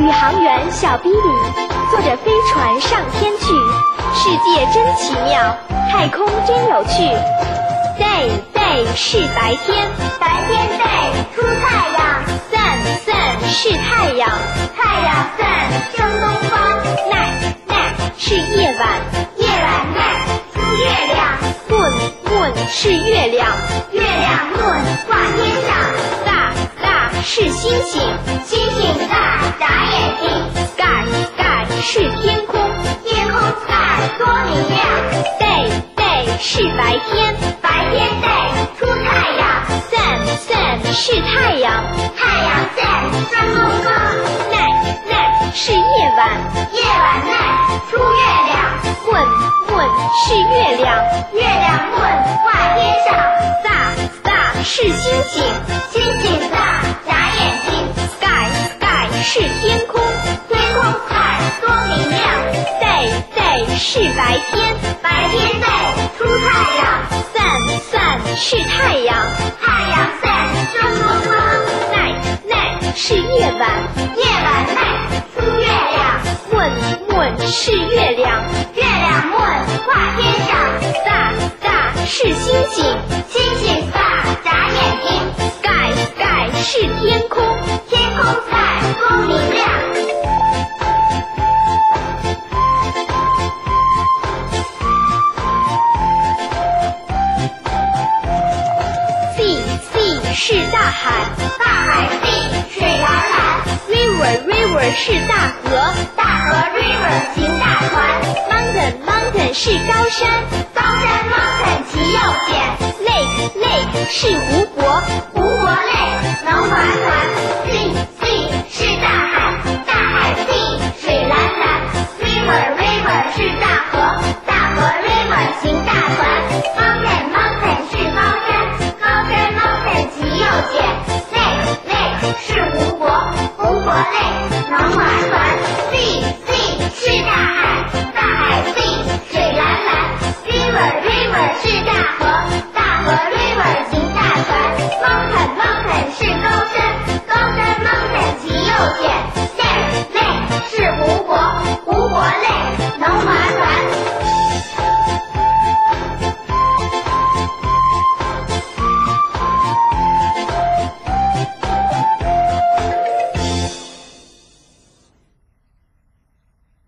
宇航员小逼里坐着飞船上天去，世界真奇妙，太空真有趣。Day 是白天， 白天 day 出太阳。 Sun 是太阳， 太阳 sun 升东方。 Night 是夜晚， 夜晚 night 出月亮。 Moon 是月亮， 月亮 moon 挂天上。 Star 是星星， 星星 star 眨眼睛。 Sky 是天空， 天空 sky 多明亮。 Day 是白天， 白天 day 出太阳。 Sun 是太阳， 太阳 sun 升东方。 Night 是夜晚， 夜晚 night 出月亮。 Moon 是月亮， 月亮 moon 挂天上。 Star 是星星， 星星 star 眨眼睛。 Sky 是天空， 天空 sky 多明亮。 Day 是白天， 白天 day 出太阳。 Sun 是太阳， 太阳 sun 升东方。 Night 是夜晚， 夜晚 night 出月亮。 Moon 是月亮， 月亮 moon 挂天上。 Star 是星星， 星星 star 眨眼睛。 Sky 是天空， 天空 sky 多明亮。 Sea 是大海， 大海 sea 水蓝蓝。 River 是大河， 大河 river 行大船。 Mountain 是高山， 高山 mountain 骑又险。 Lake 是湖泊， 湖